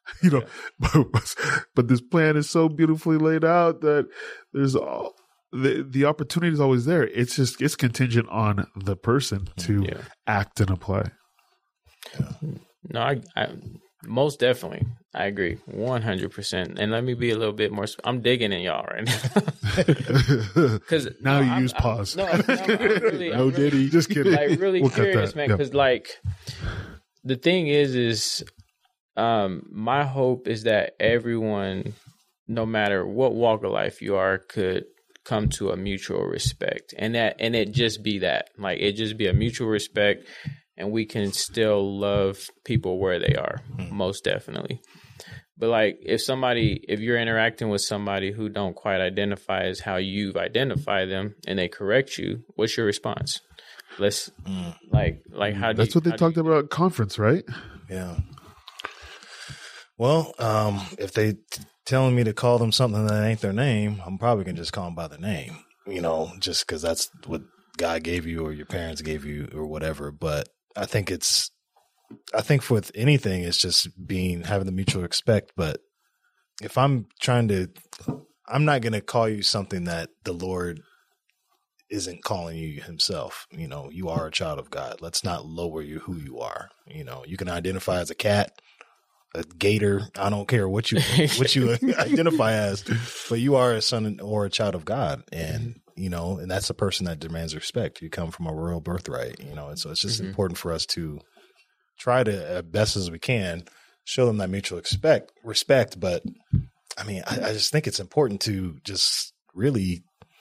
but this plan is so beautifully laid out that there's all the opportunity is always there. It's contingent on the person to act and apply. Yeah. No, I most definitely. I agree 100%. And let me be a little bit more. I'm digging in y'all right now. Because now you use pause. I'm really, no Diddy. Just kidding. Like really we'll curious, man. Because like the thing is my hope is that everyone, no matter what walk of life you are, could come to a mutual respect, and it just be that, like, it just be a mutual respect, and we can still love people where they are, most definitely. But like, if you're interacting with somebody who don't quite identify as how you've identified them, and they correct you, what's your response? Let's like how do that's what they talked about at conference, right? Yeah. Well, if they telling me to call them something that ain't their name, I'm probably going to just call them by their name, just because that's what God gave you or your parents gave you or whatever. But I think with anything, it's just having the mutual respect. But if I'm not going to call you something that the Lord isn't calling you himself. You are a child of God. Let's not lower who you are. You can identify as a cat, a gator. I don't care what you identify as, but you are a son or a child of God, and and that's a person that demands respect. You come from a royal birthright, and so it's just important for us to try to, as best as we can, show them that mutual respect. But I mean, I just think it's important to just really.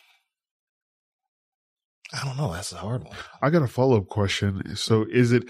I don't know. That's a hard one. I got a follow-up question. So is it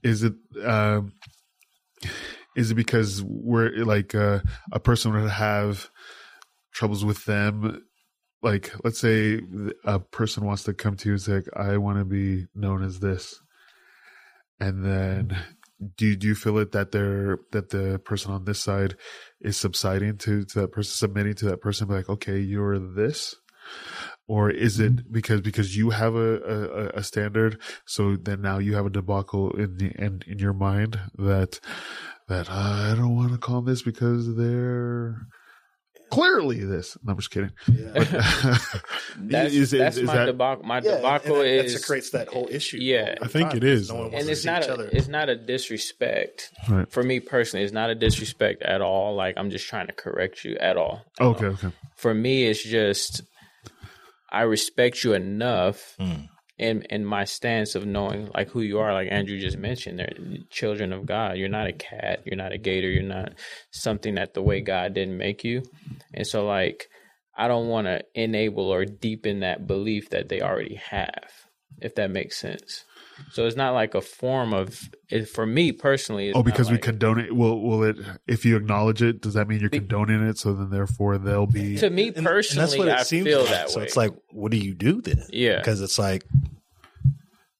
because we're like a person would have troubles with them? Like, let's say a person wants to come to you and say, I want to be known as this. And then do you feel it that the person on this side is subsiding to that person, submitting to that person, be like, okay, you're this? Or is it because you have a standard, so then now you have a debacle in your mind that I don't want to call them this because they're clearly this. No, I'm just kidding. Yeah. That's my debacle. My debacle is that creates that whole issue. Yeah, I think it is, and it's not a disrespect for me personally. It's not a disrespect at all. Like, I'm just trying to correct you at all. Okay. For me, it's just I respect you enough in my stance of knowing like who you are. Like Andrew just mentioned, they're children of God. You're not a cat. You're not a gator. You're not something that the way God didn't make you. And so like, I don't want to enable or deepen that belief that they already have, if that makes sense. So it's not like a form of it for me personally. Because we condone it. Will it? If you acknowledge it, does that mean you're condoning it? So then, therefore, they'll be. To me personally, and that's what I feel that way. So it's like, what do you do then? Yeah, because it's like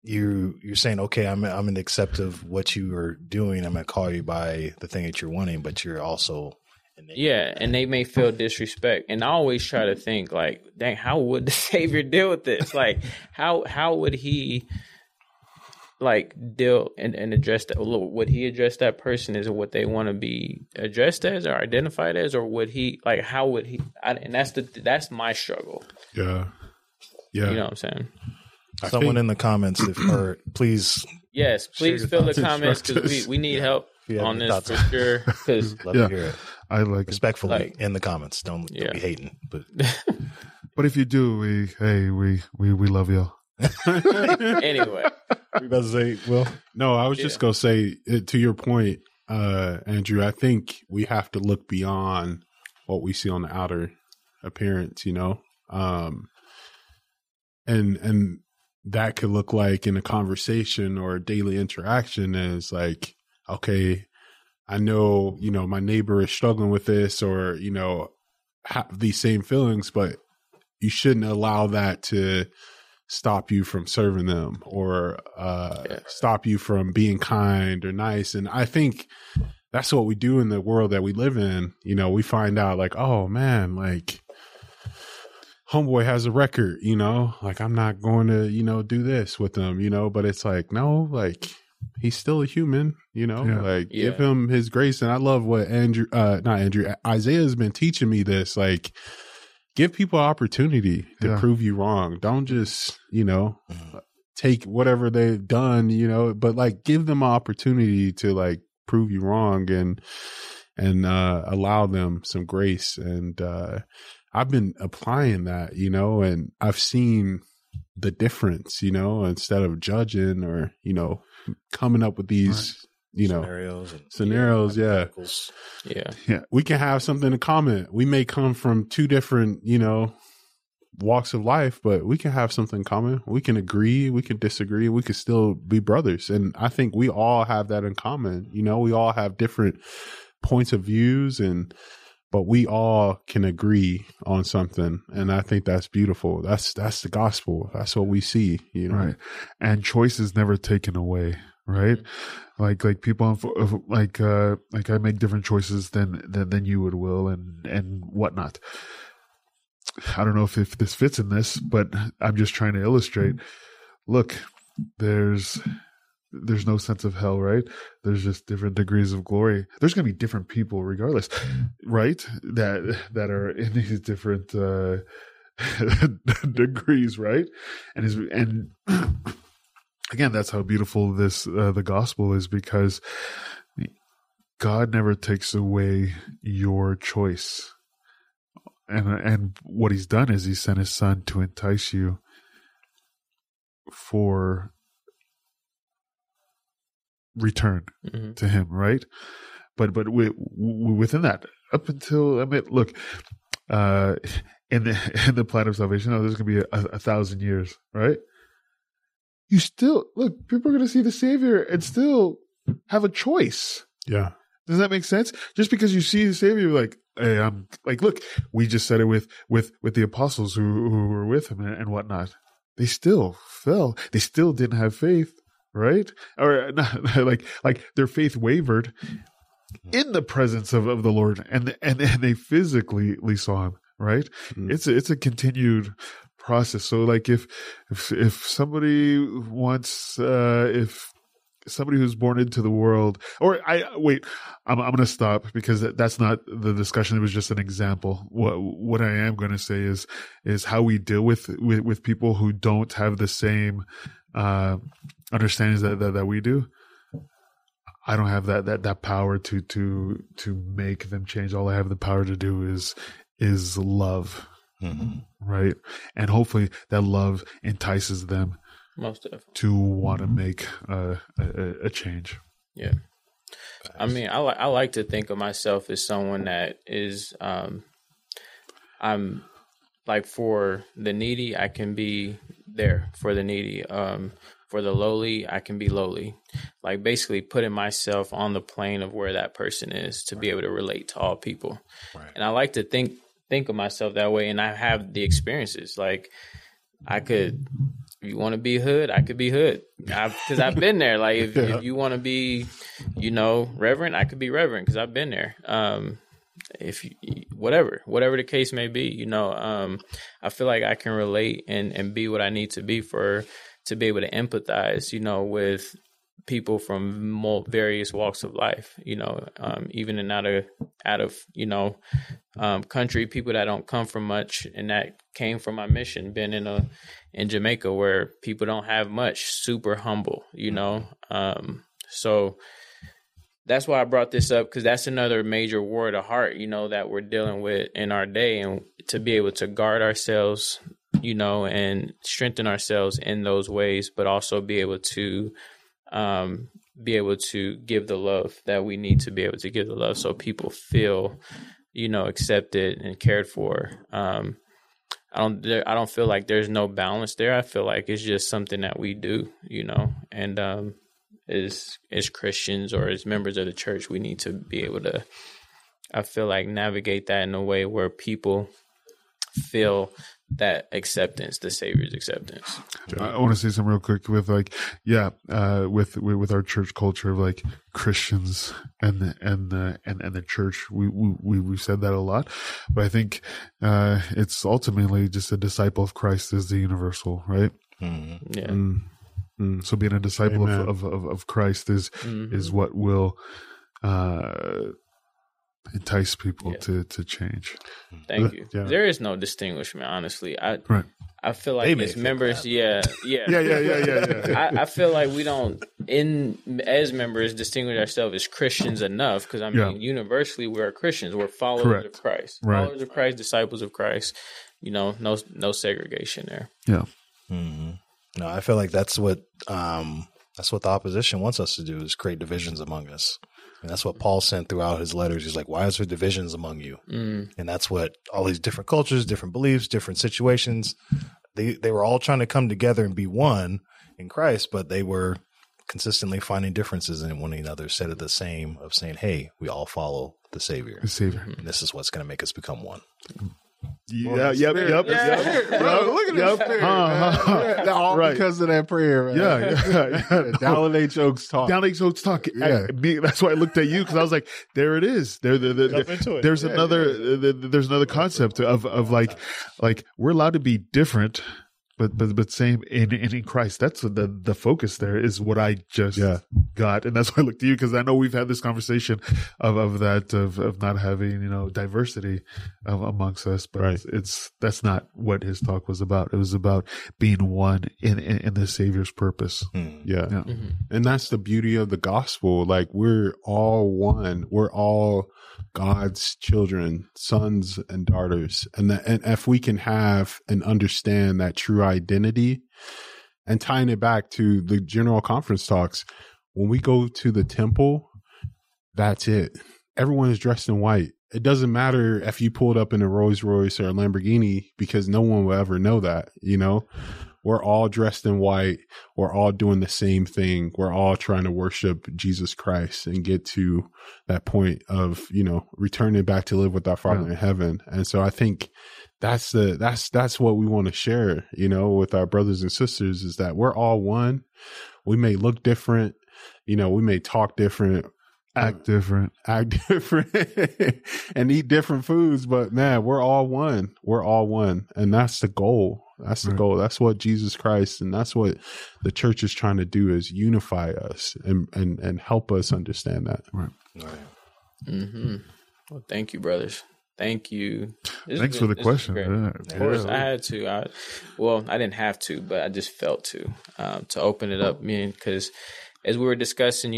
you're saying, okay, I'm an accept of what you are doing. I'm going to call you by the thing that you're wanting, but you're also yeah, and they may feel disrespect. And I always try to think like, dang, how would the Savior deal with this? Like, how would he like deal and address that? Would he address that person as what they want to be addressed as or identified as, or would he like how would he? And that's my struggle. Yeah. You know what I'm saying? Someone in the comments, please. Yes, please fill the comments because we need help on this for sure. Because Love to hear it. I like Respectfully Like- in the comments. Don't be hating. But But if you do, we love you. anyway, we about to say, well, No, I was just going to say to your point, Andrew, I think we have to look beyond what we see on the outer appearance, you know? And that could look like in a conversation or a daily interaction is like, okay, I know, you know, my neighbor is struggling with this or, you know, have these same feelings, but you shouldn't allow that to stop you from serving them or stop you from being kind or nice. And I think that's what we do in the world that we live in. You know, we find out like, oh man, like homeboy has a record, you know, like I'm not going to, you know, do this with him, you know, but it's like, no, like he's still a human, you know, give him his grace. And I love what Isaiah has been teaching me this, like, give people opportunity to prove you wrong. Don't just, you know, take whatever they've done, you know, but like give them an opportunity to like prove you wrong and allow them some grace. And I've been applying that, you know, and I've seen the difference, you know, instead of judging or, you know, coming up with these, you know, scenarios. Yeah. We can have something in common. We may come from two different, you know, walks of life, but we can have something in common. We can agree, we can disagree, we can still be brothers. And I think we all have that in common. You know, we all have different points of views but we all can agree on something. And I think that's beautiful. That's the gospel. That's what we see, you know. Right. And choice is never taken away. Right. Like people, like I make different choices than you will and whatnot. I don't know if this fits in this, but I'm just trying to illustrate. Look, there's no sense of hell, right? There's just different degrees of glory. There's going to be different people regardless, right? That are in these different degrees, right? And again, that's how beautiful this the gospel is, because God never takes away your choice. And what he's done is he sent his son to entice you for return to him, right? But within that, up until look, in the plan of salvation, there's going to be 1,000 years, right? You still look. People are going to see the Savior and still have a choice. Yeah. Does that make sense? Just because you see the Savior, you're like, hey, I'm like, look, we just said it with the apostles who were with him and whatnot. They still fell. They still didn't have faith, right? Or not, like their faith wavered in the presence of the Lord, and they physically saw him, right? Mm-hmm. It's a continued process. So like if somebody wants if somebody who's born into the world, or I'm going to stop because that's not the discussion. It was just an example. What I am going to say is how we deal with people who don't have the same understandings that we do. I don't have that power to make them change. All I have the power to do is love, right? And hopefully that love entices them most definitely to want to make a change. Yeah. I mean, I like to think of myself as someone that is, I'm like, for the needy, I can be there for the needy. For the lowly, I can be lowly. Like basically putting myself on the plane of where that person is to be able to relate to all people. Right. And I like to think of myself that way. And I have the experiences. Like I could if you want to be hood, I could be hood. Because I've been there. Like, if you want to be, reverend, I could be reverend because I've been there. If you, whatever the case may be, I feel like I can relate and be what I need to be to be able to empathize, with people from various walks of life, even in out of country, people that don't come from much, and that came from my mission, been in Jamaica where people don't have much, super humble, so that's why I brought this up, because that's another major war of the heart, that we're dealing with in our day, and to be able to guard ourselves, and strengthen ourselves in those ways, but also be able to give the love that we need to be able to give the love, so people feel, accepted and cared for. I don't feel like there's no balance there. I feel like it's just something that we do, and as Christians or as members of the church, we need to be able to, I feel like, navigate that in a way where people feel that acceptance, the Savior's acceptance. I want to say something real quick with with our church culture of like Christians and the church. We've said that a lot, but I think it's ultimately just a disciple of Christ is the universal, right? Mm-hmm. Yeah. So being a disciple of Christ is what will entice people to change. Thank you. Yeah. There is no distinguishment, honestly. I feel like They as members, Yeah. I feel like we don't, as members, distinguish ourselves as Christians enough, because universally we are Christians. We're followers of Christ, followers of Christ, disciples of Christ. No segregation there. Yeah. Mm-hmm. No, I feel like that's what the opposition wants us to do, is create divisions among us. And that's what Paul sent throughout his letters. He's like, why is there divisions among you? And that's what all these different cultures, different beliefs, different situations, they were all trying to come together and be one in Christ, but they were consistently finding differences in one another, instead of the same, of saying, hey, we all follow the Savior. And this is what's going to make us become one. Yep. Look at this spirit, man. All because of that prayer, man. Yeah. Download jokes talk. Yeah. That's why I looked at you, because I was like, there it is. There's another concept of like we're allowed to be different, but same in Christ. That's the focus there is what I just got. And that's why I looked at you, because I know we've had this conversation of not having, diversity amongst us, but that's not what his talk was about. It was about being one in the Savior's purpose. Yeah. Mm-hmm. And that's the beauty of the gospel. Like, we're all one. We're all God's children, sons and daughters. And if we can have and understand that true identity, and tying it back to the general conference talks, when we go to the temple, that's it. Everyone is dressed in white. It doesn't matter if you pulled up in a Rolls Royce or a Lamborghini, because no one will ever know that, We're all dressed in white. We're all doing the same thing. We're all trying to worship Jesus Christ and get to that point of, returning back to live with our Father in heaven. And so I think that's what we want to share, with our brothers and sisters, is that we're all one. We may look different, we may talk different, act different, and eat different foods, but man, we're all one. We're all one. And that's the goal. That's the goal. That's what Jesus Christ, and that's what the church is trying to do, is unify us and help us understand that. Right. Mm-hmm. Well, thank you, brothers. Thank you. Thanks for the question. Of course, I had to. I didn't have to, but I just felt to open it up. Because as we were discussing,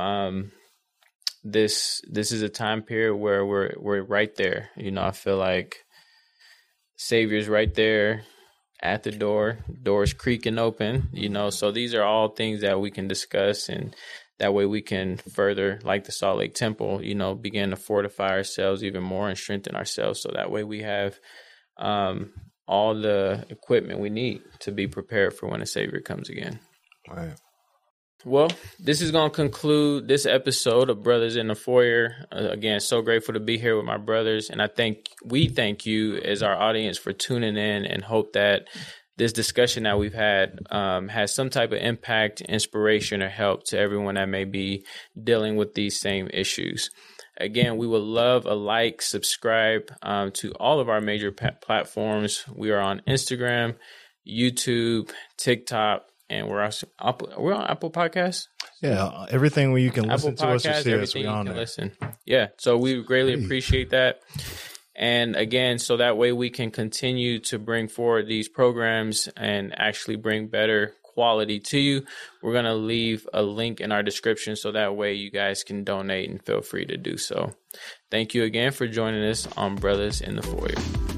this is a time period where we're right there. I feel like Savior's right there at the doors creaking open, so these are all things that we can discuss, and that way we can further, like the Salt Lake Temple, begin to fortify ourselves even more and strengthen ourselves, so that way we have all the equipment we need to be prepared for when the Savior comes again. Right. Well, this is going to conclude this episode of Brothers in the Foyer. Again, so grateful to be here with my brothers. And we thank you as our audience for tuning in, and hope that, this discussion that we've had has some type of impact, inspiration, or help to everyone that may be dealing with these same issues. Again, we would love a like, subscribe to all of our major platforms. We are on Instagram, YouTube, TikTok, and we're on Apple Podcasts. Yeah, everything where you can Apple listen to us or Podcasts, see us, everything we you on can there. listen. Yeah, so we greatly appreciate that. And again, so that way we can continue to bring forward these programs and actually bring better quality to you. We're going to leave a link in our description so that way you guys can donate, and feel free to do so. Thank you again for joining us on Brothers in the Foyer.